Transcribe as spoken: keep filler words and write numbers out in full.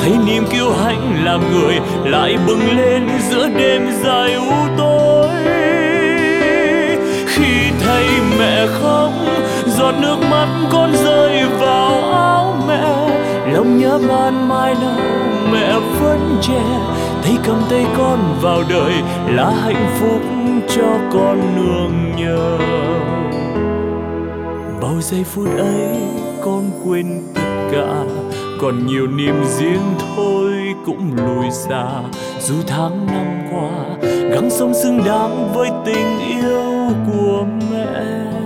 thấy niềm kiêu hãnh làm người lại bừng lên giữa đêm dài u tối. Khi thấy mẹ khóc, giọt nước mắt con rơi vào áo mẹ, lòng nhớ ban mai nào mẹ vẫn trẻ, thấy cầm tay con vào đời là hạnh phúc cho con nương nhờ. Bao giây phút ấy con quên tất cả, còn nhiều niềm riêng thôi cũng lùi xa. Dù tháng năm qua gắng sống xứng đáng với tình yêu của mẹ.